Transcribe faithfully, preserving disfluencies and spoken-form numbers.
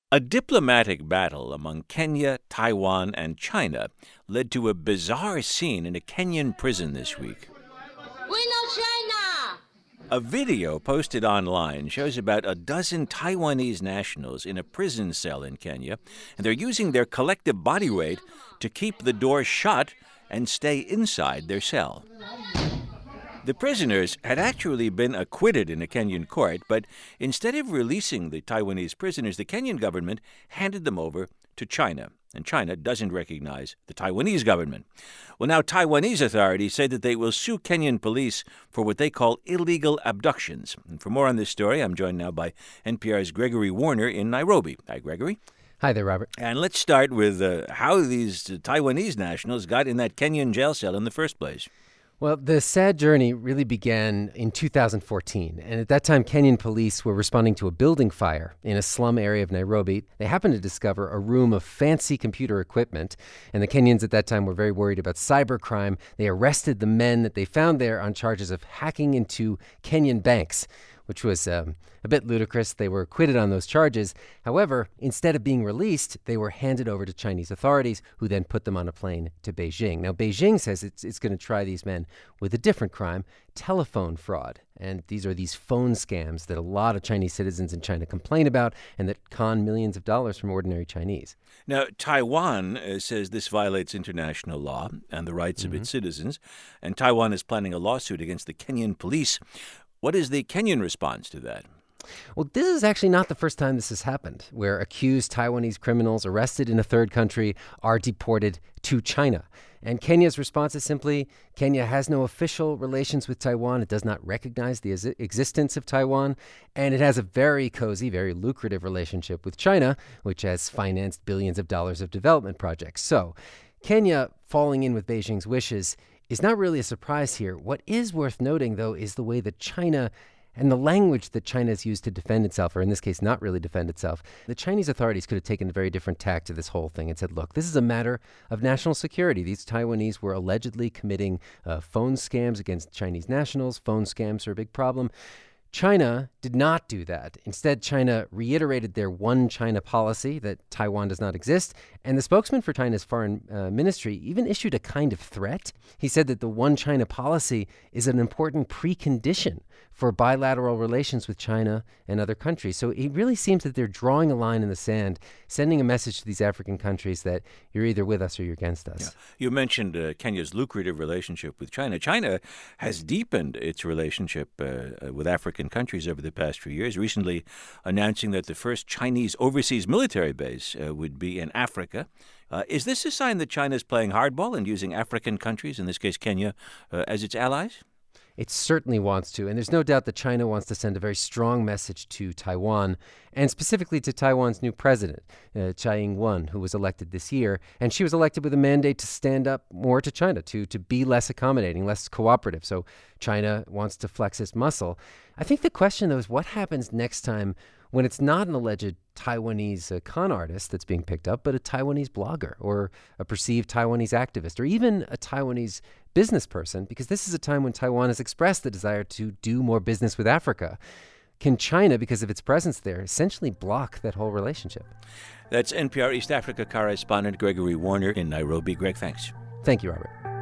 A diplomatic battle among Kenya, Taiwan, and China led to a bizarre scene in a Kenyan prison this week. We know China! A video posted online shows about a dozen Taiwanese nationals in a prison cell in Kenya, and they're using their collective body weight to keep the door shut and stay inside their cell. The prisoners had actually been acquitted in a Kenyan court, but instead of releasing the Taiwanese prisoners, the Kenyan government handed them over to China, and China doesn't recognize the Taiwanese government. Well, now Taiwanese authorities say that they will sue Kenyan police for what they call illegal abductions. And for more on this story, I'm joined now by N P R's Gregory Warner in Nairobi. Hi, Gregory. Hi there, Robert. And let's start with uh, how these Taiwanese nationals got in that Kenyan jail cell in the first place. Well, the sad journey really began in two thousand fourteen, and at that time, Kenyan police were responding to a building fire in a slum area of Nairobi. They happened to discover a room of fancy computer equipment, and the Kenyans at that time were very worried about cybercrime. They arrested the men that they found there on charges of hacking into Kenyan banks, which was um, a bit ludicrous. They were acquitted on those charges. However, instead of being released, they were handed over to Chinese authorities, who then put them on a plane to Beijing. Now, Beijing says it's, it's going to try these men with a different crime, telephone fraud. And these are these phone scams that a lot of Chinese citizens in China complain about and that con millions of dollars from ordinary Chinese. Now, Taiwan uh, says this violates international law and the rights Mm-hmm. of its citizens, and Taiwan is planning a lawsuit against the Kenyan police. What is the Kenyan response to that? Well, this is actually not the first time this has happened, where accused Taiwanese criminals arrested in a third country are deported to China. And Kenya's response is simply, Kenya has no official relations with Taiwan. It does not recognize the ex- existence of Taiwan. And it has a very cozy, very lucrative relationship with China, which has financed billions of dollars of development projects. So Kenya falling in with Beijing's wishes is not really a surprise here. What is worth noting, though, is the way that China and the language that China has used to defend itself, or in this case, not really defend itself. The Chinese authorities could have taken a very different tack to this whole thing and said, look, this is a matter of national security. These Taiwanese were allegedly committing uh, phone scams against Chinese nationals. Phone scams are a big problem. China did not do that. Instead, China reiterated their one China policy that Taiwan does not exist. And the spokesman for China's foreign uh, ministry even issued a kind of threat. He said that the one China policy is an important precondition for bilateral relations with China and other countries. So it really seems that they're drawing a line in the sand, sending a message to these African countries that you're either with us or you're against us. Yeah. You mentioned uh, Kenya's lucrative relationship with China. China has deepened its relationship uh, with African countries over the past few years, recently announcing that the first Chinese overseas military base uh, would be in Africa. Uh, is this a sign that China is playing hardball and using African countries, in this case Kenya, uh, as its allies? It certainly wants to, and there's no doubt that China wants to send a very strong message to Taiwan, and specifically to Taiwan's new president, uh, Tsai Ing-wen, who was elected this year. And she was elected with a mandate to stand up more to China, to, to be less accommodating, less cooperative. So China wants to flex its muscle. I think the question, though, is what happens next time when it's not an alleged Taiwanese uh, con artist that's being picked up, but a Taiwanese blogger or a perceived Taiwanese activist or even a Taiwanese business person, because this is a time when Taiwan has expressed the desire to do more business with Africa. Can China, because of its presence there, essentially block that whole relationship? That's N P R East Africa correspondent Gregory Warner in Nairobi. Greg, thanks. Thank you, Robert.